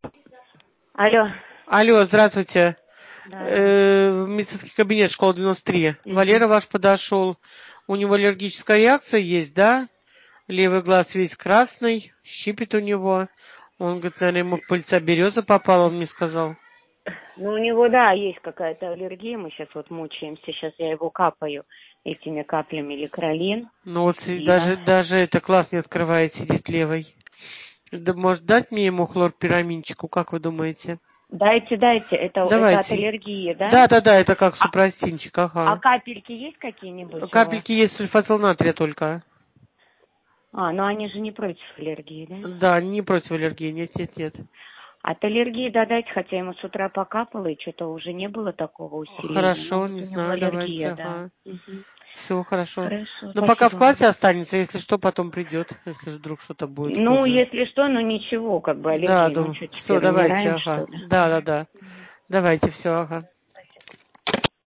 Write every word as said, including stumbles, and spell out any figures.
Алло. Алло, здравствуйте. Да. Э, медицинский кабинет, школа девяносто три. Мгм. Валера ваш подошел. У него аллергическая реакция есть, да? Левый глаз весь красный, щипит у него. Он говорит, наверное, ему пыльца береза попала, он мне сказал. Ну, у него, да, есть какая-то аллергия. Мы сейчас вот мучаемся. Сейчас я его капаю этими каплями ликролин. Ну вот си- И даже, даже это класс не открывает, сидит левый. Да, может дать мне ему хлорпираминчику, как вы думаете? дайте, дайте. Это, это от Давайте. аллергии, да? Да, да, да, это как А, супрастинчик, а ага. капельки есть какие-нибудь у вас? Капельки есть сульфацил натрия только. А, ну они же не против аллергии, да? Да, не против аллергии, нет, нет, нет. От аллергии, да, дайте, хотя ему с утра покапало, и что-то уже не было такого усиления. Хорошо, Может, не у него знаю, давайте, аллергия, да. ага. Мгм. Все хорошо. Хорошо, Но пока в спасибо вам. классе останется, если что, потом придет, если вдруг что-то будет Ну, хуже. если что, ну ничего, как бы Да, аллергия. Ну ну, что все, теперь, давайте, умираем, ага. что ли? Да, да, да. Давайте, все, ага.